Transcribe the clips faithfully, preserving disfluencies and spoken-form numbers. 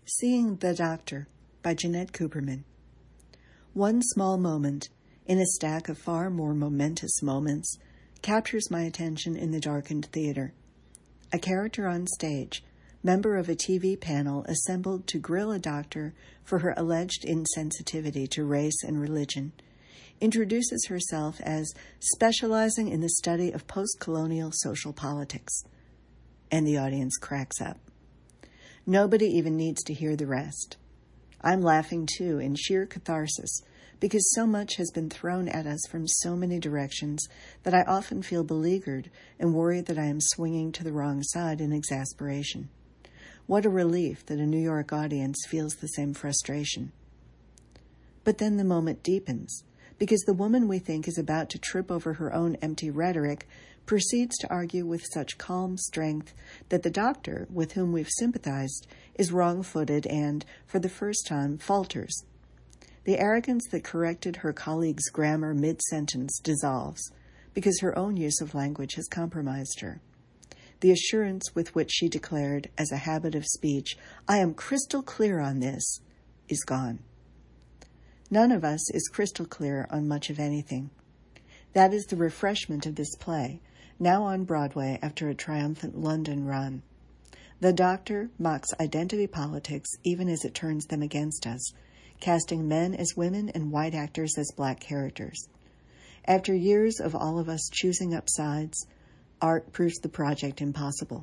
Seeing the Doctor by Jeanette Cooperman. One small moment, in a stack of far more momentous moments, captures my attention in the darkened theater. A character on stage, member of a T V panel assembled to grill a doctor for her alleged insensitivity to race and religion, introduces herself as specializing in the study of post-colonial social politics. And the audience cracks up. Nobody even needs to hear the rest. I'm laughing too in sheer catharsis because so much has been thrown at us from so many directions that I often feel beleaguered and worry that I am swinging to the wrong side in exasperation. What a relief that a New York audience feels the same frustration. But then the moment deepens, because the woman we think is about to trip over her own empty rhetoric proceeds to argue with such calm strength that the doctor, with whom we've sympathized, is wrong-footed and, for the first time, falters. The arrogance that corrected her colleague's grammar mid-sentence dissolves, because her own use of language has compromised her. The assurance with which she declared, as a habit of speech, "I am crystal clear on this," is gone. None of us is crystal clear on much of anything. That is the refreshment of this play, now on Broadway after a triumphant London run. The Doctor mocks identity politics even as it turns them against us, casting men as women and white actors as black characters. After years of all of us choosing up sides, art proves the project impossible.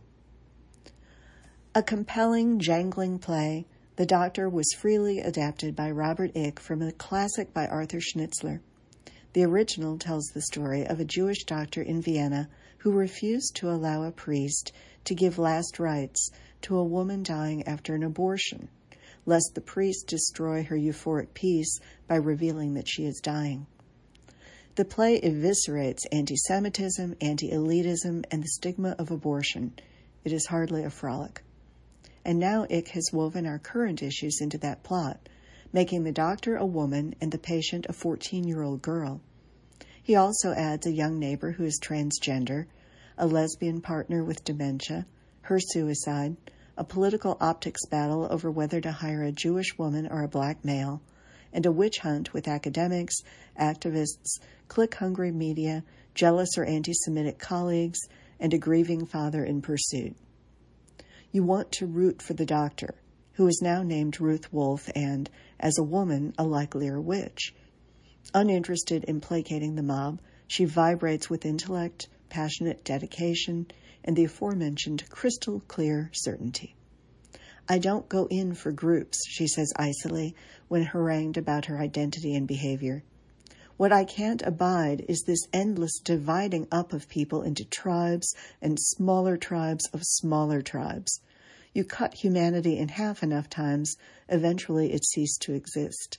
A compelling, jangling play, The Doctor was freely adapted by Robert Ick from a classic by Arthur Schnitzler. The original tells the story of a Jewish doctor in Vienna who refused to allow a priest to give last rites to a woman dying after an abortion, lest the priest destroy her euphoric peace by revealing that she is dying. The play eviscerates anti-Semitism, anti-elitism, and the stigma of abortion. It is hardly a frolic. And now Ick has woven our current issues into that plot, making the doctor a woman and the patient a fourteen-year-old girl. He also adds a young neighbor who is transgender, a lesbian partner with dementia, her suicide, a political optics battle over whether to hire a Jewish woman or a black male, and a witch hunt with academics, activists, click-hungry media, jealous or anti-Semitic colleagues, and a grieving father in pursuit. You want to root for the doctor, who is now named Ruth Wolf and, as a woman, a likelier witch. Uninterested in placating the mob, she vibrates with intellect, passionate dedication, and the aforementioned crystal-clear certainty. "I don't go in for groups," she says icily when harangued about her identity and behavior. "What I can't abide is this endless dividing up of people into tribes and smaller tribes of smaller tribes. You cut humanity in half enough times, eventually it ceased to exist."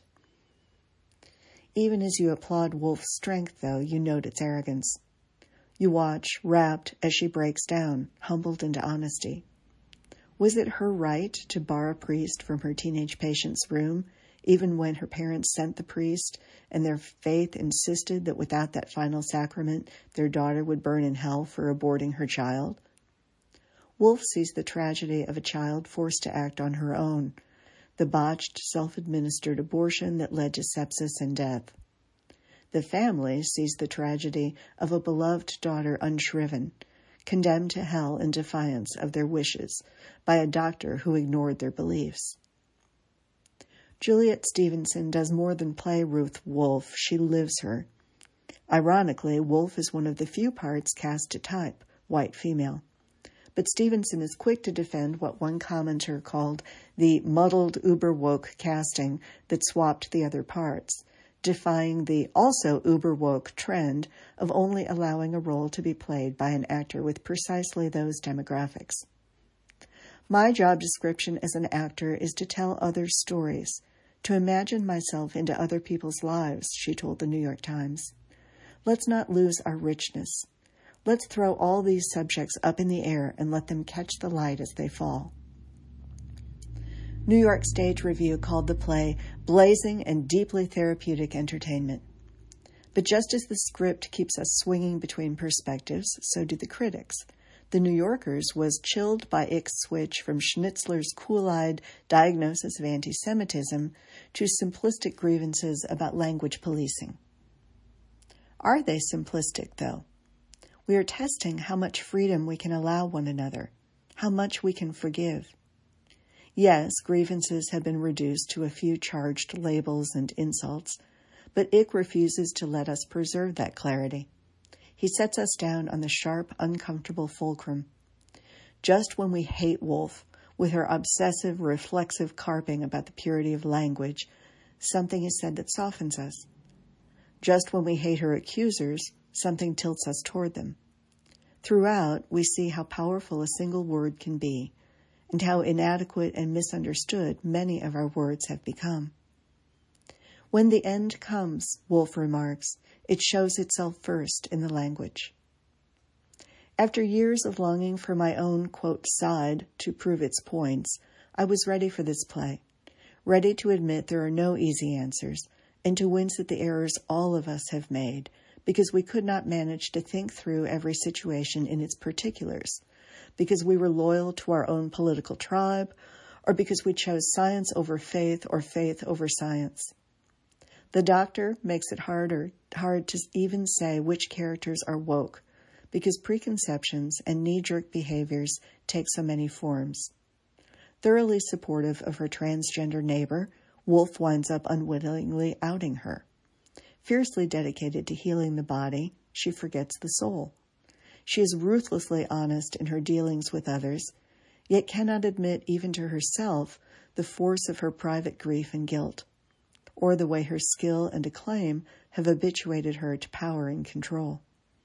Even as you applaud Wolf's strength, though, you note its arrogance. You watch, rapt, as she breaks down, humbled into honesty. Was it her right to bar a priest from her teenage patient's room, even when her parents sent the priest, and their faith insisted that without that final sacrament, their daughter would burn in hell for aborting her child? Wolf sees the tragedy of a child forced to act on her own, the botched, self-administered abortion that led to sepsis and death. The family sees the tragedy of a beloved daughter unshriven, condemned to hell in defiance of their wishes by a doctor who ignored their beliefs. Juliet Stevenson does more than play Ruth Wolf, she lives her. Ironically, Wolf is one of the few parts cast to type, white female. But Stevenson is quick to defend what one commenter called the muddled uber-woke casting that swapped the other parts, defying the also uber-woke trend of only allowing a role to be played by an actor with precisely those demographics. "My job description as an actor is to tell other stories, to imagine myself into other people's lives," she told the New York Times. "Let's not lose our richness. Let's throw all these subjects up in the air and let them catch the light as they fall." New York Stage Review called the play blazing and deeply therapeutic entertainment. But just as the script keeps us swinging between perspectives, so do the critics. The New Yorker's was chilled by Ick's switch from Schnitzler's cool-eyed diagnosis of anti-Semitism to simplistic grievances about language policing. Are they simplistic, though? We are testing how much freedom we can allow one another, how much we can forgive. Yes, grievances have been reduced to a few charged labels and insults, but Ick refuses to let us preserve that clarity. He sets us down on the sharp, uncomfortable fulcrum. Just when we hate Woolf, with her obsessive, reflexive carping about the purity of language, something is said that softens us. Just when we hate her accusers, something tilts us toward them. Throughout, we see how powerful a single word can be, and how inadequate and misunderstood many of our words have become. When the end comes, Woolf remarks, it shows itself first in the language. After years of longing for my own, quote, side to prove its points, I was ready for this play, ready to admit there are no easy answers, and to wince at the errors all of us have made, because we could not manage to think through every situation in its particulars, because we were loyal to our own political tribe, or because we chose science over faith or faith over science. The Doctor makes it harder, hard to even say which characters are woke, because preconceptions and knee-jerk behaviors take so many forms. Thoroughly supportive of her transgender neighbor, Woolf winds up unwittingly outing her. Fiercely dedicated to healing the body, she forgets the soul. She is ruthlessly honest in her dealings with others, yet cannot admit even to herself the force of her private grief and guilt, or the way her skill and acclaim have habituated her to power and control.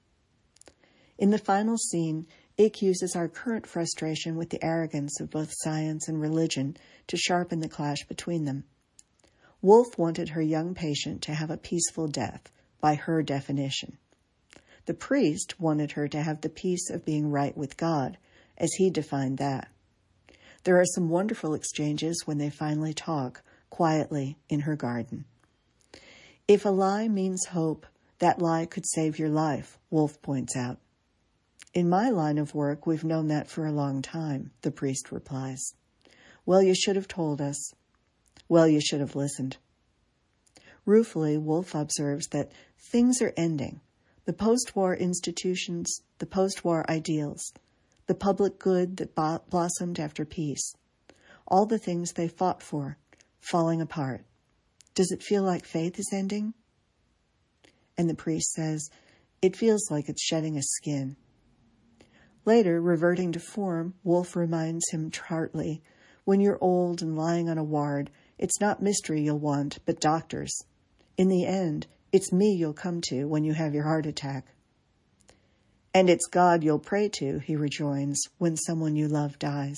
In the final scene, Ick uses our current frustration with the arrogance of both science and religion to sharpen the clash between them. Woolf wanted her young patient to have a peaceful death, by her definition. The priest wanted her to have the peace of being right with God, as he defined that. There are some wonderful exchanges when they finally talk, quietly, in her garden. If a lie means hope, that lie could save your life, Woolf points out. In my line of work, we've known that for a long time, the priest replies. Well, you should have told us. Well, you should have listened. Ruefully, Woolf observes that things are ending. The post-war institutions, the post-war ideals, the public good that bo- blossomed after peace, all the things they fought for, falling apart. Does it feel like faith is ending? And the priest says, it feels like it's shedding a skin. Later, reverting to form, Woolf reminds him tartly, when you're old and lying on a ward, it's not mystery you'll want, but doctors. In the end, it's me you'll come to when you have your heart attack. And it's God you'll pray to, he rejoins, when someone you love dies.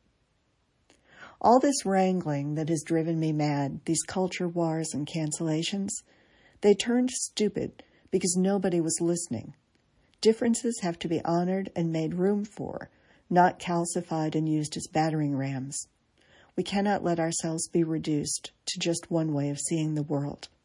All this wrangling that has driven me mad, these culture wars and cancellations, they turned stupid because nobody was listening. Differences have to be honored and made room for, not calcified and used as battering rams. We cannot let ourselves be reduced to just one way of seeing the world.